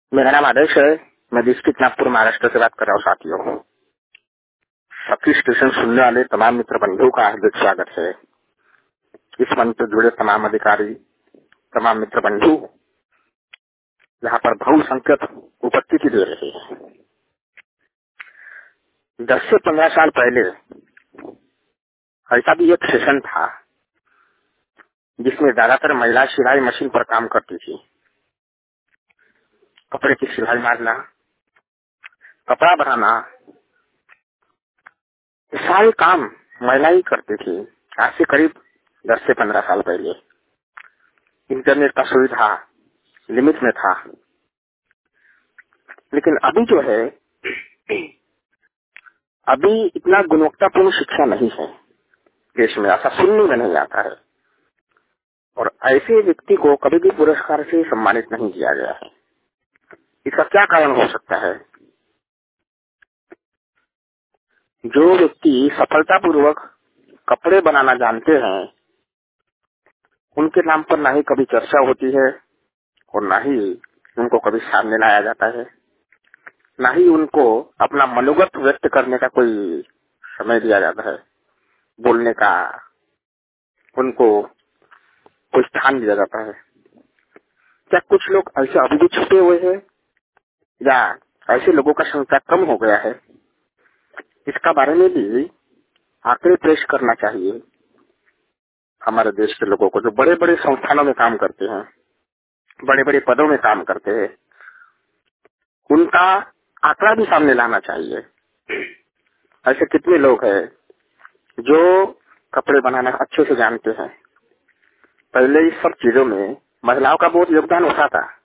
मेरा नाम आदेश है। मैं डिस्ट्रिक्ट नागपुर महाराष्ट्र से बात कर रहा हूँ। साथियों, सखी स्टेशन सुनने वाले तमाम मित्र बंधुओं का हार्दिक स्वागत है। इस मंच से जुड़े तमाम अधिकारी, तमाम मित्र बंधु यहाँ पर बहुसंख्यक उपस्थिति दे रहे हैं। 10 से 15 साल पहले ऐसा भी एक सेशन था जिसमें ज्यादातर महिला सिलाई मशीन पर काम करती थी। कपड़े की सिलाई मारना, कपड़ा बनाना, सारे काम महिला ही करती थी। आज से करीब 10 से 15 साल पहले इंटरनेट का सुविधा लिमिट में था, लेकिन अभी जो है, अभी इतना गुणवत्तापूर्ण शिक्षा नहीं है देश में। ऐसा सुनने में नहीं आता है और ऐसे व्यक्ति को कभी भी पुरस्कार से सम्मानित नहीं किया गया है। इसका क्या कारण हो सकता है? जो व्यक्ति सफलतापूर्वक कपड़े बनाना जानते हैं, उनके नाम पर ना ही कभी चर्चा होती है और ना ही उनको कभी सामने लाया जाता है, ना ही उनको अपना मनोगत व्यक्त करने का कोई समय दिया जाता है, बोलने का उनको कोई स्थान दिया जाता है। क्या कुछ लोग ऐसे अभी भी छुपे हुए हैं या ऐसे लोगों का संख्या कम हो गया है? इसका बारे में भी आंकड़े पेश करना चाहिए हमारे देश के लोगों को, जो बड़े बड़े संस्थानों में काम करते हैं, बड़े बड़े पदों में काम करते हैं। उनका आंकड़ा भी सामने लाना चाहिए। ऐसे कितने लोग हैं जो कपड़े बनाना अच्छे से जानते हैं। पहले इस सब चीजों में महिलाओं का बहुत योगदान होता था।